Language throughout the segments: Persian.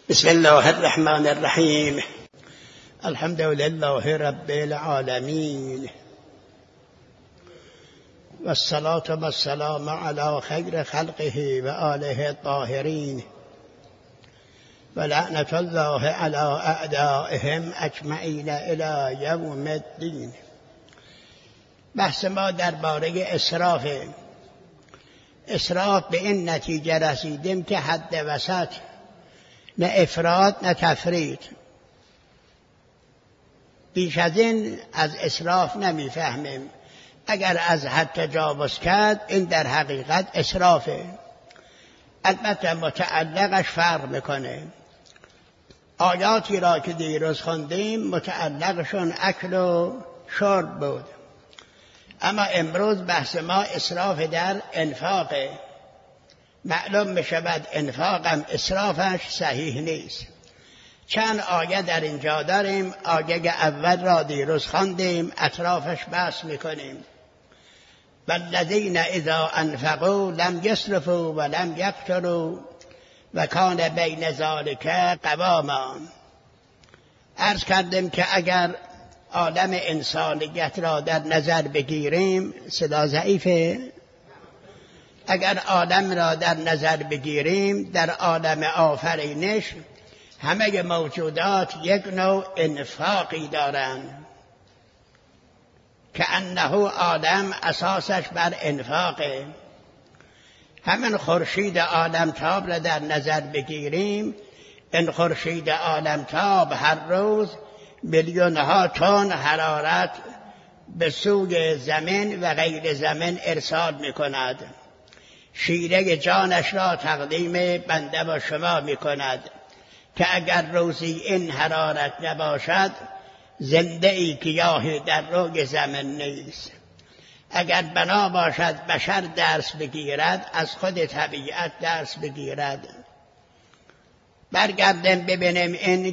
بسم الله الرحمن الرحیم. الحمد لله رب العالمین و الصلاة و السلام علی خیر خلقه و آله الطاهرین و لعنت الله علی اعدائهم اجمعین الی یوم الدین. بحث ما درباره اسراف به این نتیجه رسیدیم که حد وسط، نه افراط نه تفریط. بیش از این از اسراف نمیفهمیم. اگر از حد تجاوز کرد این در حقیقت اسرافه. البته متعلقش فرق میکنه. آیاتی را که دیروز خوندیم متعلقشون اکل و شرب بود، اما امروز بحث ما اسراف در انفاقه. معلوم میشود انفاقم اسرافش صحیح نیست. چند آیه در اینجا داریم. آیه اول را دیروز خواندیم، اطرافش بحث میکنیم. والذین اذا انفقوا لم یسرفوا ولم یقتروا و کان بین ذلک قواما. عرض کردیم که اگر عالم انسانیت را در نظر بگیریم، صدا ضعیفه، اگر عالم را در نظر بگیریم، در عالم آفرینش همه موجودات یک نوع انفاقی دارند که انه عالم اساسش بر انفاقه. همین خورشید عالمتاب را در نظر بگیریم، این خورشید عالمتاب هر روز میلیون‌ها تن حرارت به سوی زمین و غیر زمین ارسال می‌کند. شیره جانش را تقدیم بنده و شما می‌کند که اگر روزی این حرارت نباشد، زنده ای گیاهی در روی زمین نیست. اگر بنا باشد بشر درس بگیرد، از خود طبیعت درس بگیرد. برگردیم ببینیم این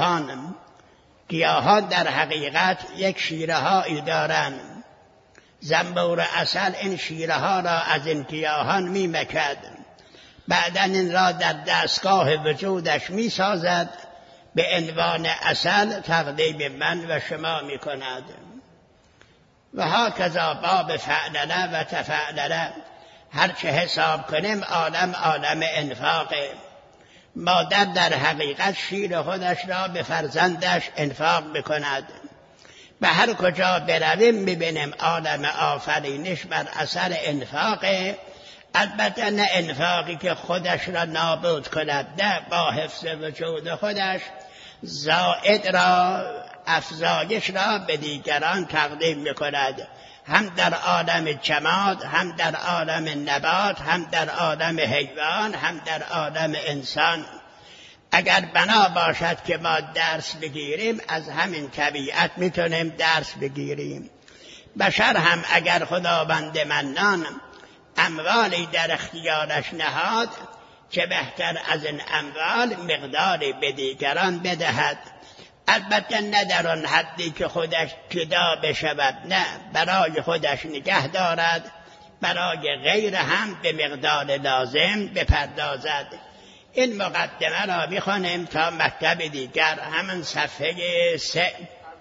گیاهان در حقیقت یک شیره هایی دارند. زنبور عسل این شیره ها را از این گیاهان می مکد، بعدا این را در دستگاه وجودش می سازد، به عنوان عسل تقدیم من و شما می کند. و هاکذا باب فعلله و تفعلله. هرچه حساب کنیم عالم انفاقه. مادر در حقیقت شیر خودش را به فرزندش انفاق بکند. به هر کجا برویم میبینیم عالم آفرینش بر اثر انفاقه. البته نه انفاقی که خودش را نابود کند، نه، با حفظ وجود خودش زائد را، افزایش را به دیگران تقدیم میکند. هم در عالم جماد، هم در عالم نبات، هم در عالم حیوان، هم در عالم انسان. اگر بنا باشد که ما درس بگیریم، از همین طبیعت میتونیم درس بگیریم. بشر هم اگر خداوند منان اموالی در اختیارش نهاد، چه بهتر از این اموال مقداری به دیگران بدهد. البته نه در آن حدی که خودش جدا بشود، نه، برای خودش نگه دارد، برای غیر هم به مقدار لازم بپردازد. این مقدمه را میخوانیم تا مطلب دیگر. همین صفحه 3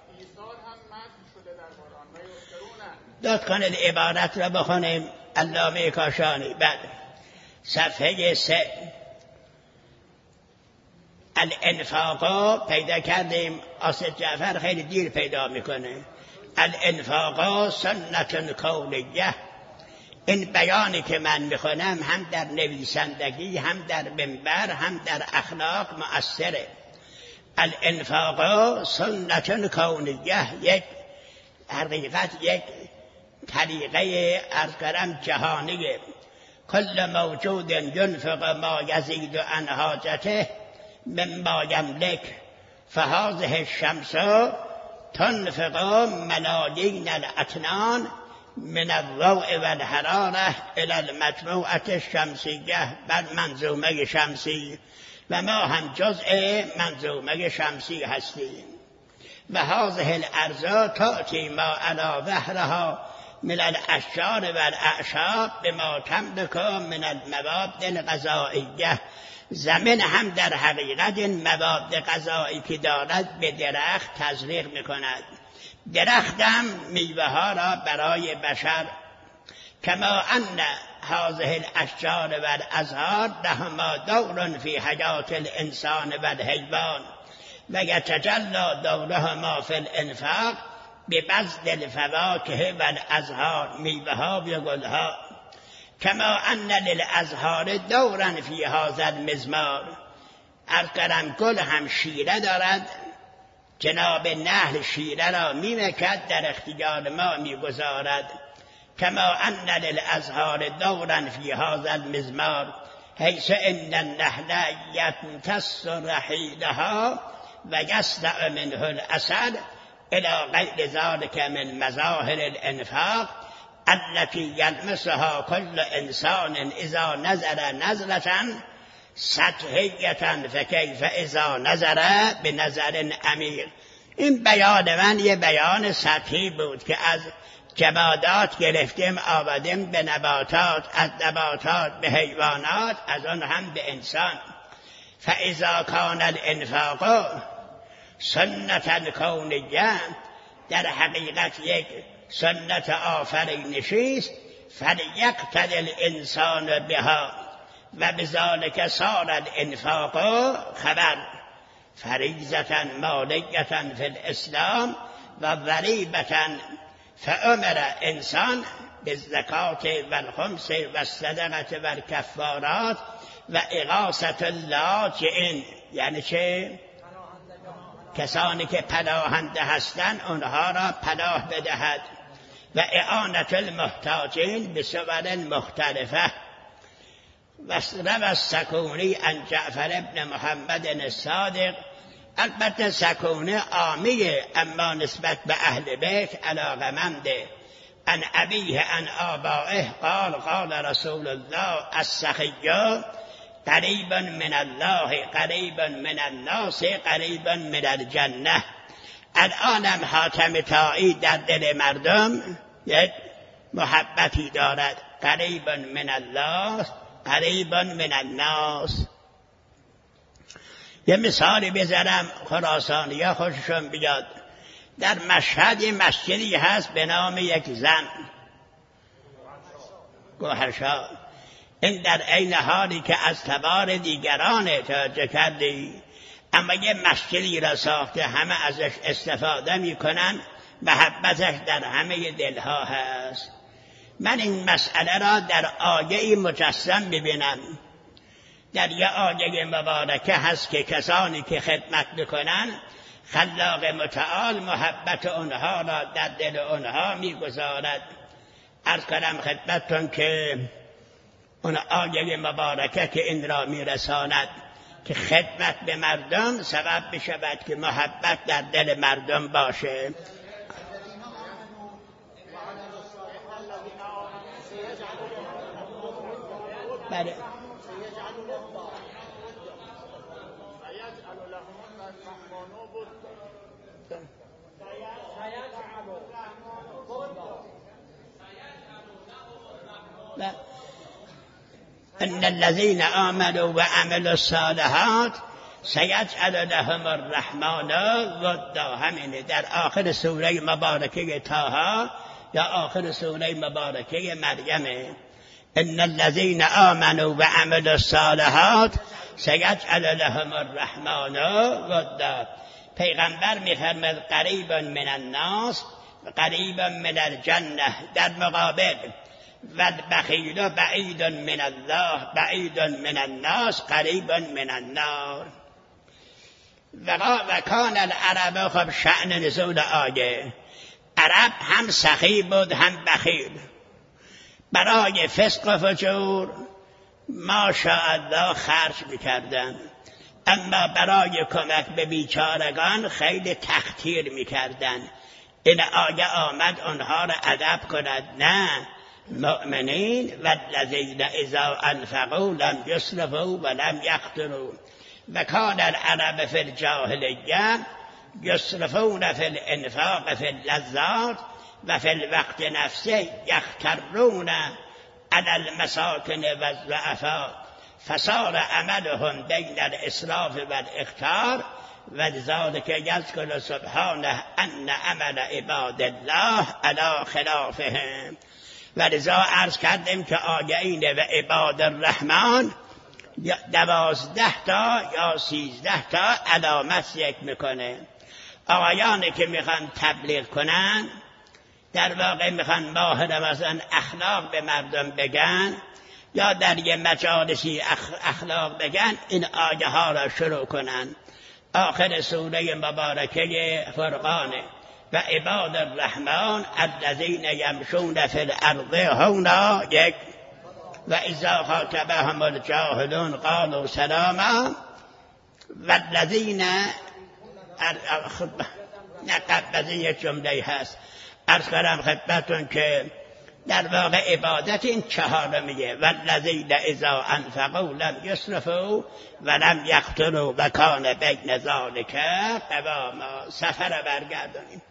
داد کنید عبارت را بخونیم. علامه کاشانی. بعد صفحه 3 الانفاق پیدا کردیم. آصف جعفر خیلی دیر پیدا میکنه. الانفاق سنت کونیه. این بیانی که من میخونم هم در نویسندگی، هم در منبر، هم در اخلاق مؤثره. الانفاق سنت کونیه، یک حقیقت، یک طریقه ارزکرم جهانیه. کل موجود ینفق ما یزید عن حاجته مما یملک فهذه الشمس تنفق ملايين الاطنان من الضوء والحراره الى المجموعه الشمسیه. بر منظومه شمسی، و ما هم جزء منظومه شمسی هستیم. و هذه الارض تأتی ما على ظهرها من الاشجار و الاعشاب بما تملک من المواد الغذائیه. زمین هم در حقیقت این مواد غذایی که دارد به درخت تزریق میکند. درخت هم میوه ها را برای بشر، کما ان هذه الاشجار و الازهار لهما دور فی حیات الانسان و الحیوان و یتجلی دورهما فی الانفاق ببذل الفواکه و الازهار، میوه ها و گلها. کما ان للازهار دورا فی هذا المزمار. ارقرم گل هم شیره دارد، جناب نحل شیره را میمکد در اختیار ما میگذارد. کما ان للازهار دورا فی هذا المزمار حیث ان النحل یمتص رحیلها و یصنع منه العسل الى غیر ذلك من مظاهر الانفاق التي یلمسها کل انسان اذا نظر نظرة سطحیة فکیف اذا نظر بنظر عمیق. این بیان من یه بیان سطحی بود که از جمادات گرفتیم آمدیم به نباتات، از نباتات به حیوانات، از آن هم به انسان. فاذا کان الانفاق سنت کونیه، در حقیقت یک سنت آفرینشی است، فلیقتدی الانسان بها و بذلک صار الانفاق خبر فریضة مالیة فی الاسلام و ضریبة. فامر انسان بالزکات و الخمس و الصدقه و الکفارات و اغاثة اللاجئین. یعنی چه؟ کسانی که پناهنده هستند اونها را پناه بدهد. و اعانة المحتاجین بصور مختلفه. و روى السکونی عن جعفر ابن محمد الصادق، البته سکونه عامیه اما نسبت به اهل بیت علاقمنده. عن ابیه عن آبائه قال قال رسول الله السخی قریب من الله قریب من الناس قریب من الجنه. الانم حاتم طایی در دل مردم یک محبتی دارد، قریب من الله قریب من الناس. یه مثالی بزنم خراسانی ها خوششون بیاد. در مشهد یه مسجدی هست به نام یک زن گوهرشاه. این در عین حالی که از تبار دیگران توجه کردی، اما یه مسجدی را ساخته همه ازش استفاده میکنن، محبتش در همه دلها هست. من این مسئله را در آیه مجسم ببینم. در یه آیه مبارکه هست که کسانی که خدمت میکنن خلاق متعال محبت اونها را در دل اونها میگذارد. عرض کنم خدمتتون که اون آیه مبارکه که این را میرساند که خدمت به مردم سبب بشود که محبت در دل مردم باشه. بله. ان الذين آمنوا وعملوا الصالحات سيجعل لهم الرحمن ودا. همینه در آخر سوره مبارکه طه یا آخر سوره مبارکه مریم. ان الذين آمنوا وعملوا الصالحات سيجعل لهم الرحمن ودا. پیغمبر میفرماید قریب من الناس قریب من الجنه، در مقابل و البخیل بعید من الله بعید من الناس قریب من النار. و کان العرب، خب شأن نزول آیه، عرب هم سخی بود هم بخیل. برای فسق و فجور ماشاءالله خرج میکردن، اما برای کمک به بیچارگان خیلی تقتیر میکردن. این آیه آمد آنها را ادب کند. نه، مؤمنین والذین اذا انفقوا لم یسرفوا ولم یقتروا و کان العرب فی الجاهلیه یسرفون فی الانفاق فی اللذات و فی الوقت نفسه یخترون علی المساکن و الضعفاء فصار عملهم بین الاسراف و الاختار و لذلک یذکر سبحانه ان عمل عباد الله علی خلافهم. و لذا عرض کردیم که آیه اینه و عباد الرحمن 12 تا یا 13 تا علامت ذکر میکنه. آقایانی که میخوان تبلیغ کنن، در واقع میخوان ماه رمضان اخلاق به مردم بگن یا در یه مجالسی اخلاق بگن، این آیه ها را شروع کنن. آخر سوره مبارکه فرقانه و عباد الرحمن الذین یمشون فی الارض هونا، یک و اذا خاطبهم الجاهلون قالوا سلاما و الذین نقبضی یک جمله هست. عرض کردم خدمتون که در واقع عبادت این چهارمیه و الذین اذا انفقوا لم یسرفوا و لم یقتروا و کان بین ذلک قواما. سفر برگردانیم.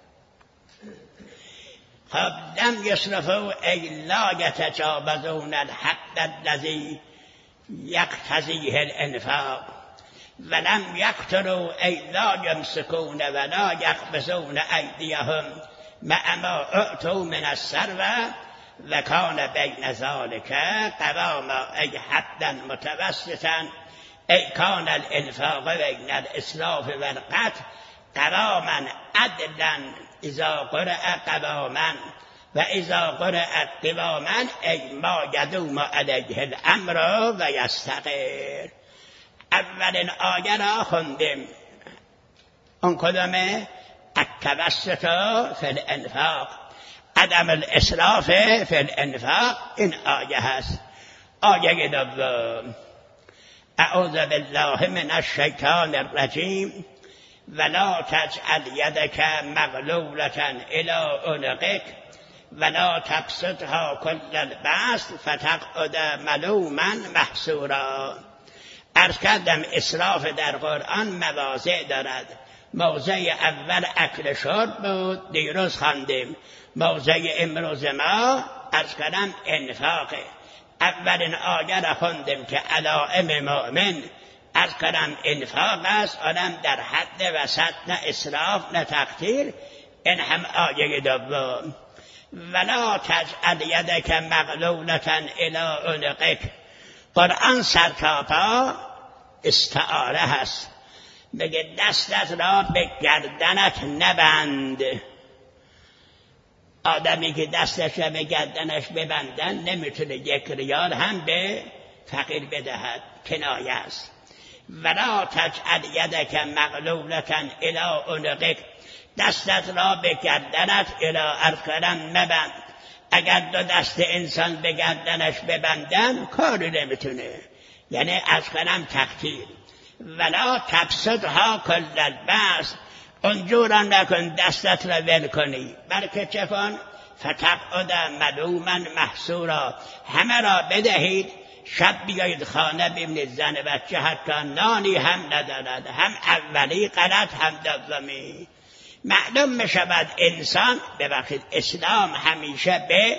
خب لم یسرفوا ای لا یتجاوزون الحد الذی یقتضیه الانفاق و لم یقتروا ای لا یمسکون و لا یقبضون ایدیهم مع ما اعطوا من الثروة و کان بین ذلک قواما ای حدا متوسطا ای کان الانفاق بین الاسراف و القتل قواما عدلا اذا قرأ قواما و اذا قرأ قواما ای ما یدوم علیه الامر و یستقر. اولین آیه را خوندیم، اون کدامه؟ التوسط فی الانفاق، عدم الاسراف فی الانفاق. این آیه هست. آیه دوم اعوذ بالله من الشیطان الرجیم ولا تجعل یدک مغلولة الی عنقک ولا تبسطها کل البسط فتقعد ملوما محسورا. عرض کردم اسراف در قرآن مواضع دارد. موضع اول اکل شرب بود، دیروز خواندیم. موضع امروز ما عرض کردم انفاق. اولین آیه را خوندیم که علائم مؤمن عرض کردم انفاق است، آدم در حد وسط، نه اسراف نه تقتیر. این هم آیه دوم ولا تجعل یدک مغلولة الی عنقک. قرآن سرتاپا استعاره هست، بگه دستت را به گردنت نبند. آدمی که دستش را به گردنش ببندن نمیتونه یک ریال هم به فقیر بدهد، کنایه است. ولا تجعل یدک مغلولة الی عنقک، دستت را به گردنت الی ارکلم نبند. اگر دو دست انسان به گردنش ببندن کاری نمیتونه، یعنی از کنم تقتیر. ولا تبسطها کل البسط، اونجورا نکن دستت را ول کنی، بلکه چه کن؟ فتقعد ملوما محسورا، همه را بدهید. شب بیایید خانه ببینید زن بچه حتی نانی هم ندارد، هم اولی غلط هم دومی. معلوم می شود انسان ببخشید اسلام همیشه به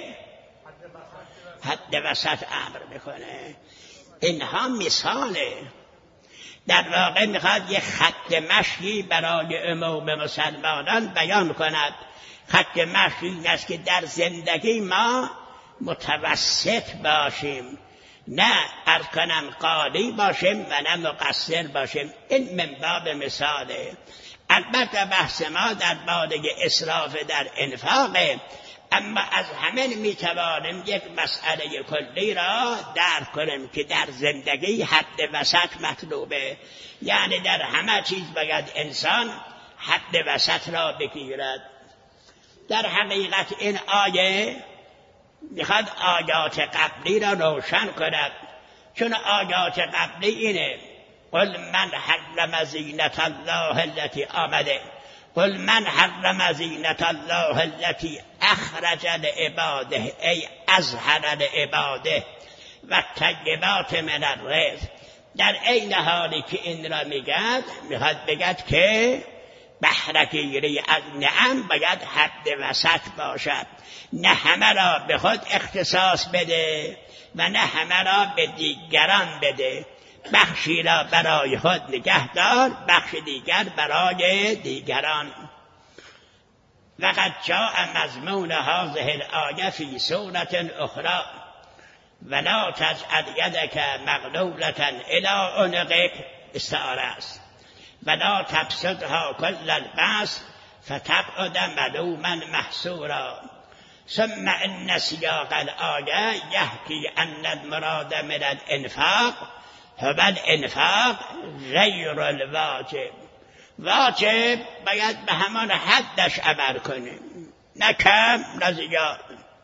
حد وسط امر میکنه. اینها مثاله، در واقع میخواد یک خط مشی برای عموم مسلمانان بیان کند. خط مشی این است که در زندگی ما متوسط باشیم، نه عرض کنم قالی باشیم و نه مقصر باشیم. این من باب مثاله. البته بحث ما در باره اسراف در انفاقه، اما از همه میتوانیم یک مسئله کلی را درک کنیم که در زندگی حد وسط مطلوبه، یعنی در همه چیز باید انسان حد وسط را بگیرد. در حقیقت این آیه میخواد آیات قبلی را روشن کند، چون آیات قبلی اینه قل من حرم زینة الله التي آمده، قل من حرم زینة الله التي اخرج لعباده ای اظهر لعباده و الطیبات من الرزق. در این حالی که این را میگد میخواد بگد که بهره‌گیری از نعم باید حد وسط باشد، نه همه را به خود اختصاص بده و نه همه را به دیگران بده. بخشی را برای خود نگه دار، بخش دیگر برای دیگران. وقد جاء مضمون هذه الآیه فی سورة اخرى ولا تجعل یدک مغلولة الی عنقک، استعاره است، ولا تبسطها کل البسط فتقعد ملوما محسورا. ثم ان سیاق الآیه یحکی ان المراد من الانفاق هو الانفاق غیر الواجب. واجب باید به همان حدش عمل کنیم، نه کم نه زیاد.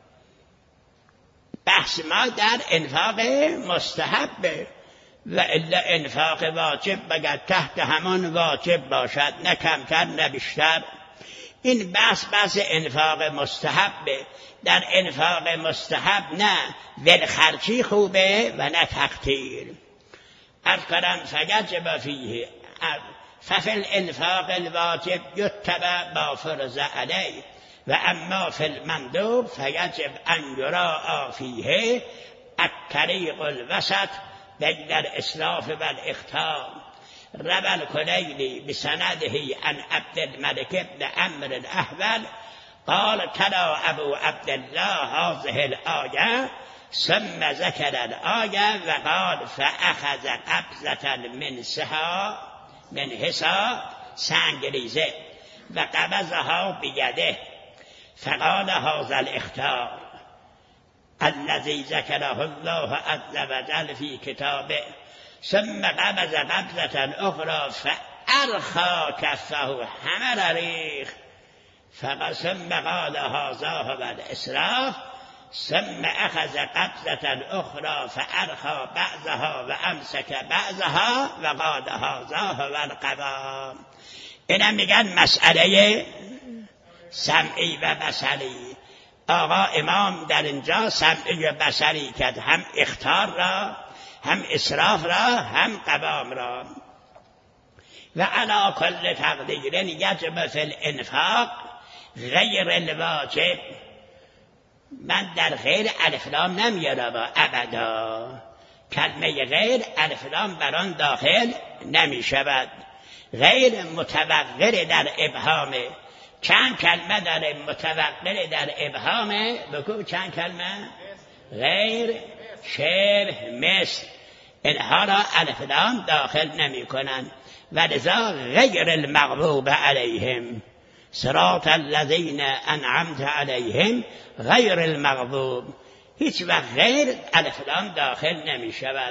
بحث ما در انفاق مستحبه و الا انفاق واجب باید تحت همان واجب باشد، نه کمتر نه بیشتر. این بحث انفاق مستحبه. در انفاق مستحب نه ولخرچی خوبه و نه تقتیر. اذکرم فیجب فیه ففی الانفاق الواجب یتبع با فرض علیه و اما فی المندوب فیجب ان یراعی فیه الطریق الوسط بین الاسراف و الاخطاء. روى الكليني بسنده عن عبد الملك بن عمرو الأحول قال تلا أبو عبد الله هذه الآية ثم ذكر الآية وقال فأخذ قبضة من حصى سنگریزه وقبضها بيده فقال هذا الاختار الذي ذكره الله عز وجل في كتابه ثم قبض قبضة أخرى فأرخى كفه حمر ريخ ثم قال هذا هو الإسراف ثم أخذ قبضة أخرى فأرخى بعضها وأمسك بعضها وقال هذا هو القضاء. اینا میگن مسئله سمعی و بصری. آقا امام در اینجا سمعی و بصری کرد، هم اخطار را، هم اسراف را، هم قوام را. و علی کل تقدیر یجب فی الانفاق غیر الواجب. من در غیر الف لام نمیارم ابدا. کلمه غیر الف لام بر آن داخل نمی شود. غیر متوقر در ابهامه. چند کلمه در متوقر در ابهامه؟ بگو چند کلمه؟ غیر، شبه، مثل. اینها را الف لام داخل نمی کنند و لذا غیر المغضوب علیهم صراط الذین انعمت علیهم غیر المغضوب. هیچ وقت غیر الف لام داخل نمی شود.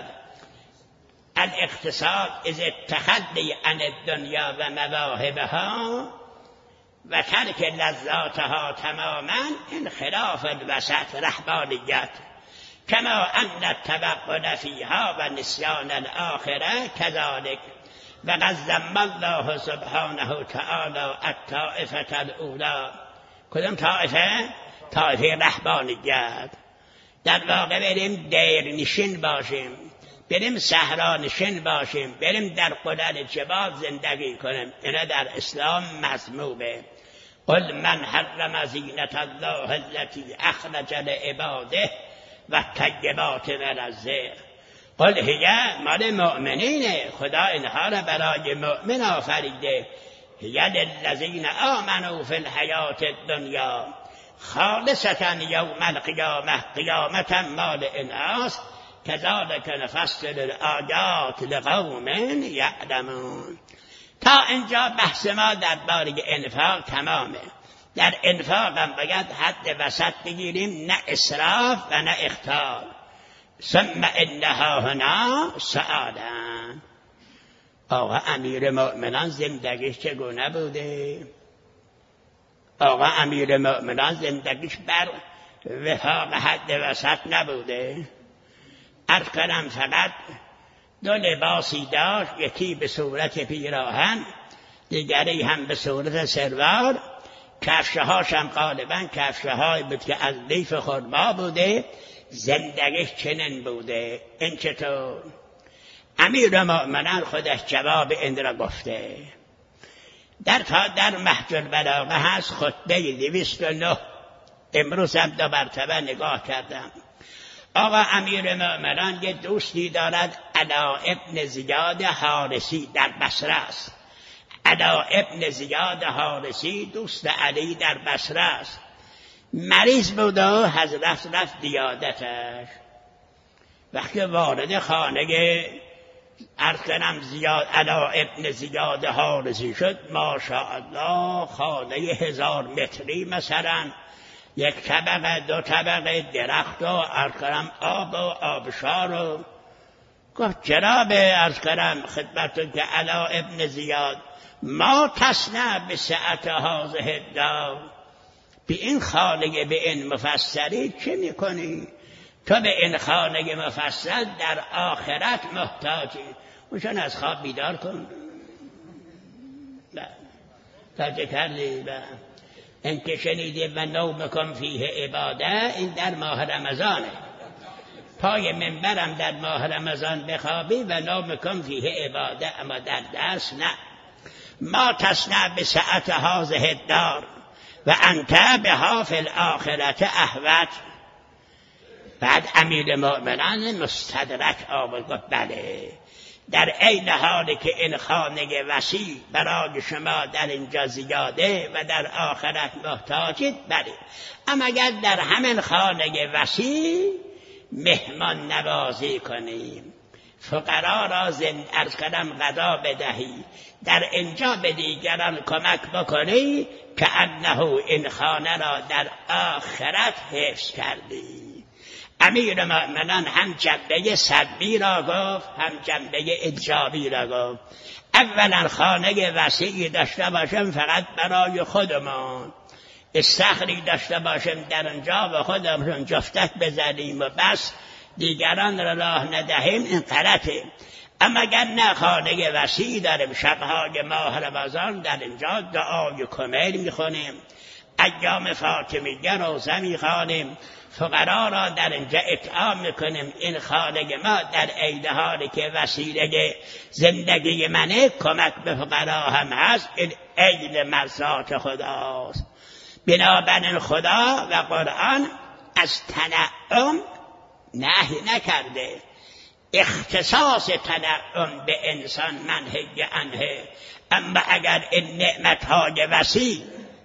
الاقتصاد از التخلی عن الدنیا و مواهبها و ترک لذاتها تماما انخلاف الوسط رهبانیت کما ان التوغل فیها و نسیان الاخره کذالک. و قد ذم الله سبحانه تعالی الطائفة الاولی. کدام طائفه؟ طائفه رهبانیت. در واقع بریم دیر نشین باشیم، بریم صحرا نشین باشیم، بریم در قلل جبال زندگی کنیم. اینا در اسلام مذمومه. قل من حرم زینة الله التي اخرج لعباده و الطیبات من الرزق. قل هی مال مؤمنینه، خدا اینها را برای مؤمن آفریده. هی للذین آمنوا فی الحیات الدنیا خالصة یوم القیامه. قیامتا مال ایناست. کذالک نفصل الآیات لقوم یعلمون. تا اینجا بحث ما درباره انفاق تمامه. در انفاق هم باید حد وسط بگیریم، نه اسراف و نه اخطار. ثم انها هنا سعادن. آقا امیر مؤمنان زندگیش چگونه بوده؟ آقا امیر مؤمنان زندگیش بر وفاق حد وسط نبوده. عرض کنم فقط دو لباسی داشت، یکی به صورت پیراهن، دیگری هم به صورت سروار. کفشهاش هم غالبا کفشهایی بود که از لیف خرما بوده. زندگیش چنین بوده. این چطور؟ امیر مؤمنان خودش جواب این را گفته. در نهج البلاغه هست خطبه 209. امروز هم 2 مرتبه نگاه کردم. آقا امیرالمؤمنان یه دوستی دارد، علا ابن زیاد حارسی، در بصره است. علا ابن زیاد حارسی دوست علی در بصره است. مریض بود و حضرت رفت دیادتش. وقتی وارد خانه ارکنم زیاد علا ابن زیاد حارسی شد، ماشاءالله خانه 1000 متری، مثلا 1 طبقه 2 طبقه، درخت و ارکنم آب و آبشار و گفت جناب ارکنم خدمتون که علا ابن زیاد ما تصنع به سعت هذه الدار، به این خانه به این مفصلی چه میکنی؟ تو به این خانه مفصل در آخرت محتاجی. اونشان از خواب بیدار کن. تاجه کردی این که شنیدی و نومکم فیه عباده، این در ماه رمضانه. پای منبرم در ماه رمضان بخوابی و نومکم فیه عباده، اما در دست نه. ما تصنع به سعت هذه الدار و انت بها فی الاخرت احوج. بعد امیرالمؤمنان مستدرک آورد گفت بله، در عین حالی که این خانه وسیع برای شما در اینجا زیاده و در آخرت محتاجید، بله، اما اگر در همین خانه وسیع مهمان نوازی کنیم، فقرا را عرض کردم غذا بدهی، در اینجا به دیگران کمک بکنی، که انه این خانه را در آخرت حفظ کردی. امیرالمؤمنان هم جنبه سلبی را گفت، هم جنبه ایجابی را گفت. اولا خانه وسیعی داشته باشم فقط برای خودمان، استخری داشته باشم در اونجا و خودمون جفتک بزنیم و بس، دیگران را راه ندهیم، این غلطه. اما اگر نه خانه وسیع داریم، شبهای ماه رمضان در اینجا دعای کمیل میخونیم، ایام فاطمیه روزه میخوانیم، فقرا را در اینجا اطعام میکنیم، این خانه ما در عین حالی که وسیله زندگی منه، کمک به فقرا هم هست، این عین مرضات خداست. بنابراین خدا و قرآن از تنعم نهی نکرده، اختصاص تنعم به انسان منهی عنه، اما اگر این نعمتهای وسیع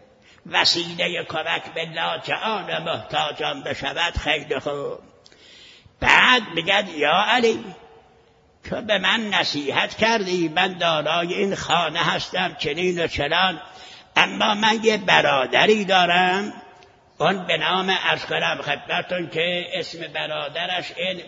وسیله کمک به لاجئان و محتاجان بشود، خیلی خوب. بعد بگد یا علی، تو به من نصیحت کردی، من دارای این خانه هستم چنین و چنان، اما من یه برادری دارم، اون به نام عرض کنم خدمتون که اسم برادرش این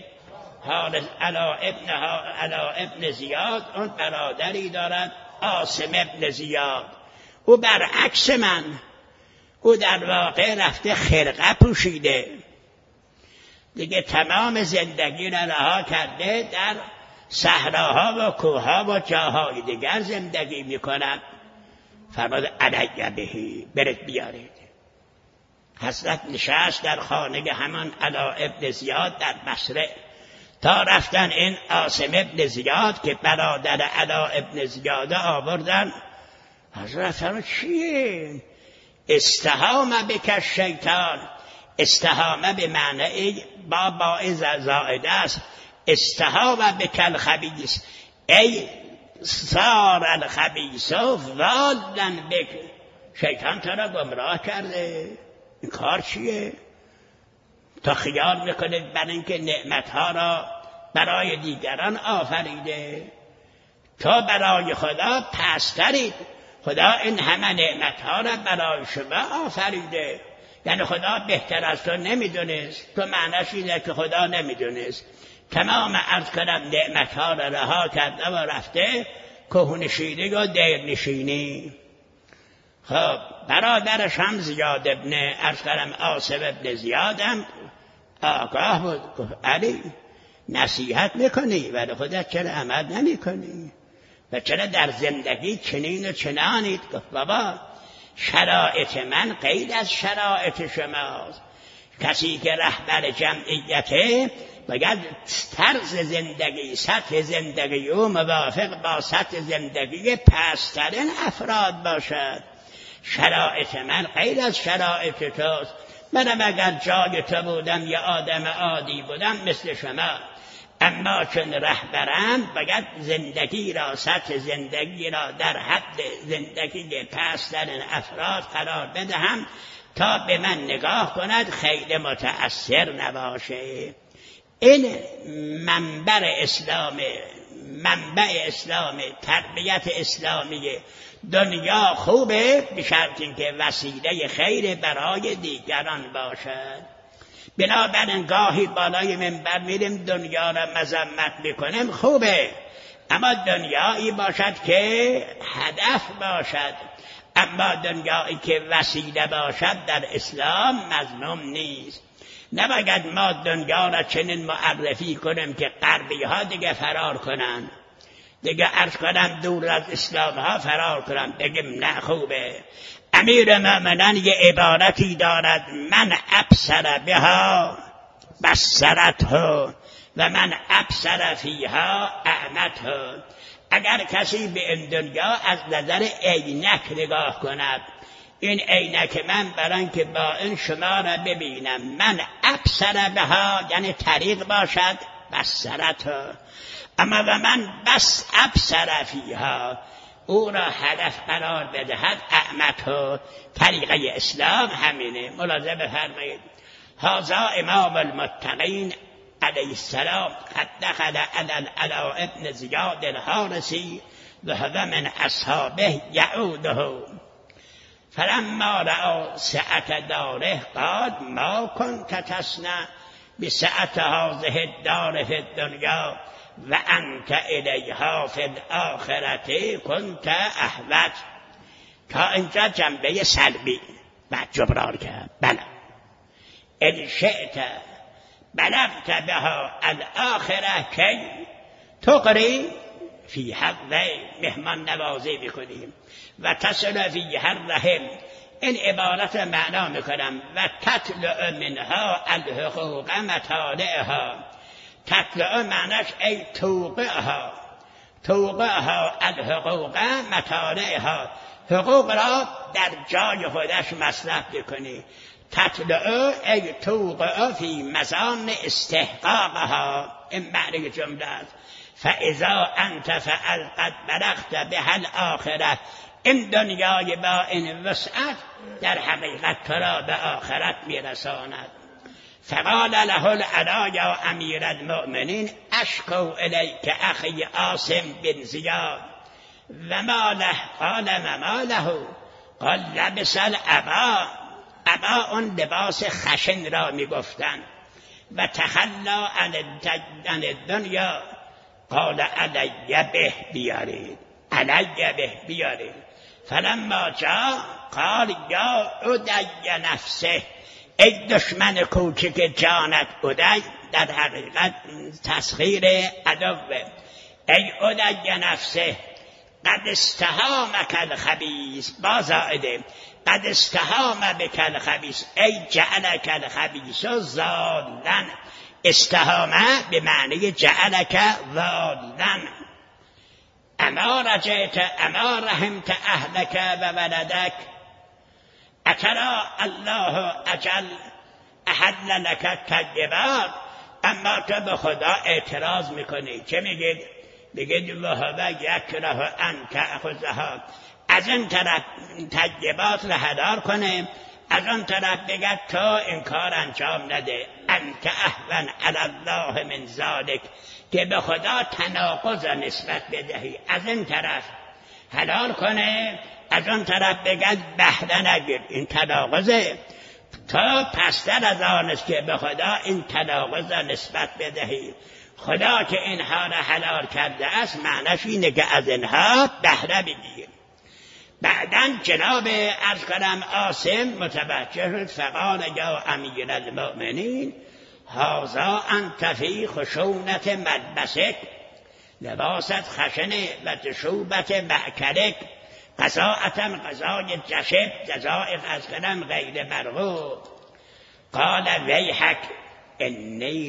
علا ابن زیاد، اون برادری دارد عاصم ابن زیاد، او برعکس من، او در واقع رفته خرقه پوشیده، دیگه تمام زندگی را رها کرده، در صحراها و کوهها و جاهای دیگر زندگی میکند. فرمود علیه بهی، برید بیارید. حضرت نشست در خانه همان علا ابن زیاد در بصره، تا رفتن این عاصم ابن زیاد که برادر علا ابن زیاد آوردن. حضرت فرمود چیه؟ استهام بک شیطان، استهامه به معنی با باعث زائده است، استهام بک الخبیث، ای صار الخبیث ضالا بک، شیطان تو را گمراه کرده. این کار چیه؟ تا خیال میکنید بر اینکه نعمتها را برای دیگران آفریده، تا برای خدا پسترید. خدا این همه نعمتها را برای شما آفریده، یعنی خدا بهتر از تو نمیدونست، تو معنیش اینه که خدا نمیدونست، تمام عرض کنم نعمتها را رها کرده و رفته کهنشینی و دیرنشینی. خب برادرش هم زیاد ابن عرض کنم عاصم ابن زیادم آگاه بود، گفت علی نصیحت میکنی ولی خودت چرا عمل نمی کنی و چرا در زندگی چنین و چنانید؟ گفت بابا شرایط من غیر از شرایط شماست، کسی که رهبر جمعیته باید طرز زندگی، سطح زندگی او موافق با سطح زندگی پسترین افراد باشد. شرایط من غیر از شرایط توست. منم اگر جای تو بودم یا آدم عادی بودم مثل شما، اما چون رهبرم باید زندگی را، سطح زندگی را در حد زندگی پسترین افراد قرار بدهم تا به من نگاه کند، خیلی متأثر نباشه. این منبع اسلام، تربیت اسلامی. دنیا خوبه به شرط اینکه وسیله خیر برای دیگران باشد. بنابراین گاهی بالای منبر میریم دنیا را مذمت میکنیم، خوبه، اما دنیایی باشد که هدف باشد. اما دنیایی که وسیله باشد در اسلام مذموم نیست. نباید ما دنیا را چنین معرفی کنیم که غربی ها دیگه فرار کنن، دیگه عرض کنم دور از اسلام ها فرار کنن، بگیم نه خوبه. امیر مومنان یه عبارتی دارد: من ابصر بها بصرته و من ابصر فیها اعمته. اگر کسی به این دنیا از نظر عینک نگاه کند، این عینک من برای اینکه با این شما را ببینم، من ابصر بها یعنی طریق باشد، بصرته. اما و من بس ابصر فیها، او را هدف قرار بدهد، اعمته. طریقه اسلام همینه. ملاحظه بفرمایید: هذا امام المتقین علیه السلام قد دخل علی العلاء ابن زیاد الحارثی و هو من اصحابه یعوده فلما رأى سعة داره قال ما كنت تصنع بسعة هذه الدار في الدنيا و انت الیها فی الاخرة کنت احوج. تا اینجا جنبه سلبی بعد جبران کرد. بله ان شئت بلغت بها الاخره کی تقری فی حق مهمان نوازی میکنیم و تصل فی هر رحم. این عبارت معنا میکنم: و تطلع منها الحقوق مطالعها. تطلع معناش ای توقعها، توقعها الحقوق مطالعها، حقوق را در جای خودش مصرف بکنی. تطلع ای توقع فی مزان استحقاقها. این معنی جمله است. فاذا انت فعل قد بلغت به الاخره. این دنیای با این وسعت در حقیقت تو را به آخرت میرساند. فقال له العلا یا امیر المؤمنین اشکو الیک اخی عاصم بن زیاد و ما له. قال ما له؟ قال لبس العبا. عبا اون لباس خشن را میگفتن. و تخلا عن الدنیا. قال علی به بیارید، علی به بیارید. فلما جاء قال یا عدی نفسه. ای دشمن کوچک جانت. عدی در حقیقت تسخیر عدوه. ای عدی نفسه قد استهامک الخبیث. بازائده قد استهام بک الخبیث ای جعلک الخبیث ضالا. استهامه به معنی جعلک ضالا. اما رجعت اما رحمت اهلک و ولدک اترا الله اجل احل لک الطیبات. اما تو به خدا اعتراض میکنی. چه میگید؟ بگید وهو یکره ان تأخذها. از این طرف طیبات را حلال کنه، از آن طرف بگد تو این کار انجام نده. انت اهون علی الله من ذلک، که به خدا تناقض نسبت بدهی. از این طرف حلال کنه، از آن طرف بگد بهره نگیر. این تناقضه. تو پستر از آن است که به خدا این تناقض نسبت بدهی. خدا که اینها را حلال کرده است معنیش اینه که از اینها بهره بگیر. بعدن جناب عرض کنم عاصم متوجه شد. فقال یا امیر المؤمنین هذا انت فی خشونت ملبسک. لباست خشنه و جشوبت مأکلک. قضاءتا قضای جشب، جزای از کنم غیر مرغوب. قال ویحک. انی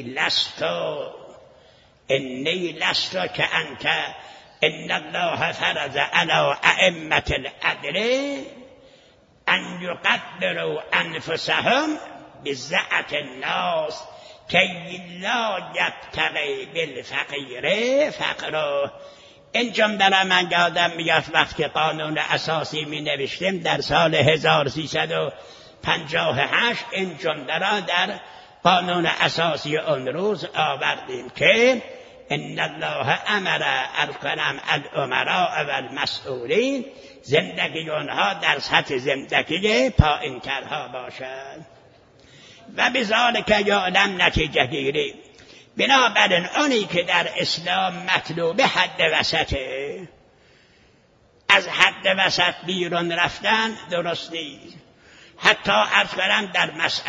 لست که انت ان الله فرض علی ائمة العدل ان یقدروا انفسهم بزعة الناس کی لا یبتغی بالفقیر فقره. این جمله را من یادم میاد وقتی قانون اساسی می نوشتیم در سال 1358 این جمله را در قانون اساسی اون روز آوردیم که ان الله امر الامراء و المسئولین زندگی اونها در سطح زندگی پایین ترها باشد و بذالک یعلم نتیجه گیری. بنابراین اونی که در اسلام مطلوب حد وسطه، از حد وسط بیرون رفتن درست نیست. حتی عرض کنم در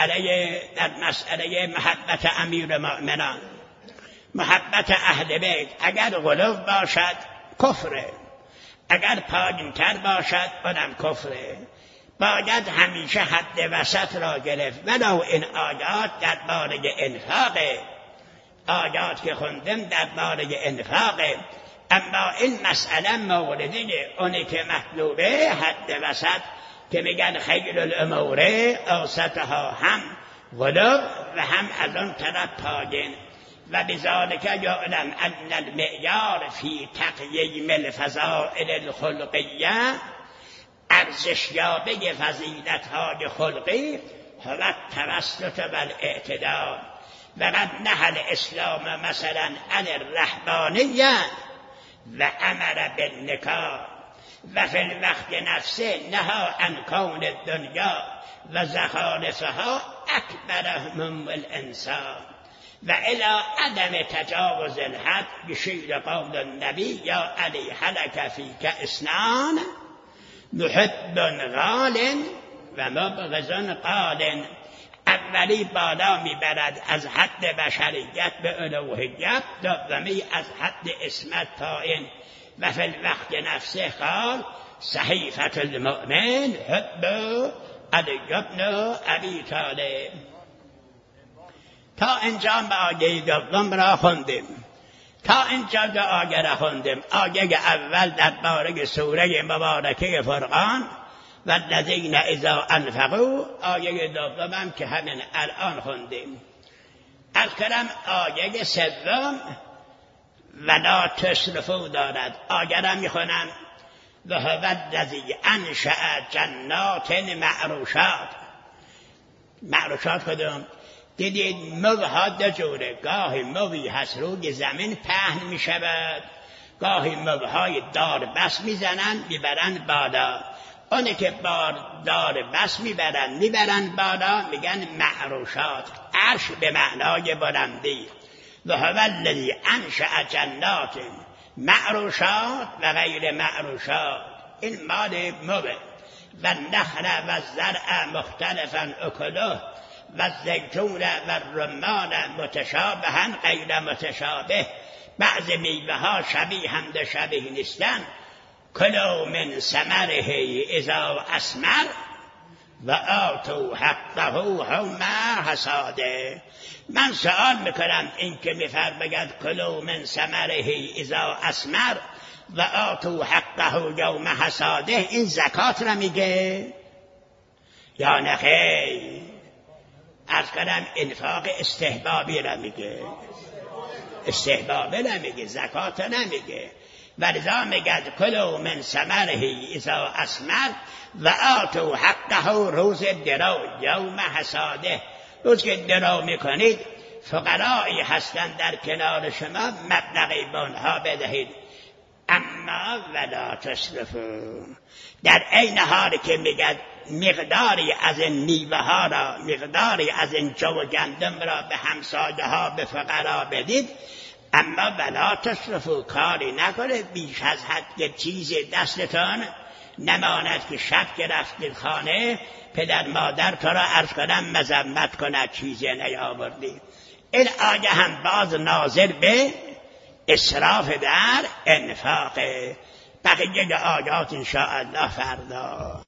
مسئله محبت امیر مؤمنان، محبت اهل بیت اگر غلو باشد کفره، اگر پایین‌تر باشد اونم کفره. باید همیشه حد وسط را گرفت. ولو این آیات درباره انفاق، آیات که خوندم درباره انفاق، اما این مسئله موردی اونی که مطلوبه حد وسط که میگن خیر الامور اوسطها، هم غلو و هم از اون طرف پایین. و بذالک یعلم ان المعیار فی تقییم الفضائل الخلقیه، ارزشیابی فضیلت‌های خلقی، هو التوسط و الاعتدال. وقد نهى الاسلام مثلا عن الرهبانیه و امر بالنکاح و فی الوقت نفسه نهى عن کون الدنیا و زخارفها اکبر هموم الانسان و الی عدم تجاوز الحد بشیر قول النبی یا علی هلک فیک اثنان محب غال و مبغض قال. اولی بالا میبرد از حد بشریت به الوهیت، دومی از حد اسمت پایین. و فی الوقت نفسه قال صحیفة المؤمن حب علی بن ابی طالب. تا اینجا به آیه دوم را خوندیم. تا اینجا دو آیه را خوندیم. آیه اول درباره سوره مبارکه فرقان و الذین اذا انفقوا، آیه دوم که همین الان خوندیم. الکرم آیه سوم ولا تسرفوا دارد. آیه را میخونم و هو الذی انشأ جنات معروشات. معروشات کدوم؟ دیدید موها دو جوره، گاهی موی هست روی زمین پهن می شود، گاهی موهای دار بس می زنن میبرن بالا. اونه که دار بس میبرن بالا میگن معروشات، عرش به معنای بلندی. و هو الذی انشأ جنات معروشات و غیر معروشات، این مال موه. و النخل و الزرع مختلفا اکله و الزیتون و الرمان متشابها غیر متشابه. بعض میوه ها شبیه هم ده شبیه نیستن. کلوا من ثمره اذا اثمر و آتوا حقه یوم حصاده. من سوال میکنم این که میفرماید کلوا من ثمره اذا اثمر و آتوا حقه یوم حصاده، این زکات را میگه یا نه خیر؟ عرض کنم انفاق استحبابی را میگه، استحبابی را میگه، زکات نمیگه. ولذا میگه کلوا من ثمره اذا اثمر و آتوا حقه روز درو یوم حصاده. روز که درو میکنید فقرایی هستند در کنار شما، مبلغی به آنها بدهید. اما ولا تسرفوا، در عین حالی که میگه مقداری از این میوه ها را، مقداری از این جو و گندم را به همسایه ها به فقرا بدید، اما ولا تسرفوا، کاری نکنید بیش از حد که چیزی دستتان نماند که شب که رفتید خانه پدر مادر تو را عرض کنم مذمت کند چیزی نیاوردی. این آیه هم باز ناظر به اسراف در انفاق. بقیه آیات انشاءالله فردا.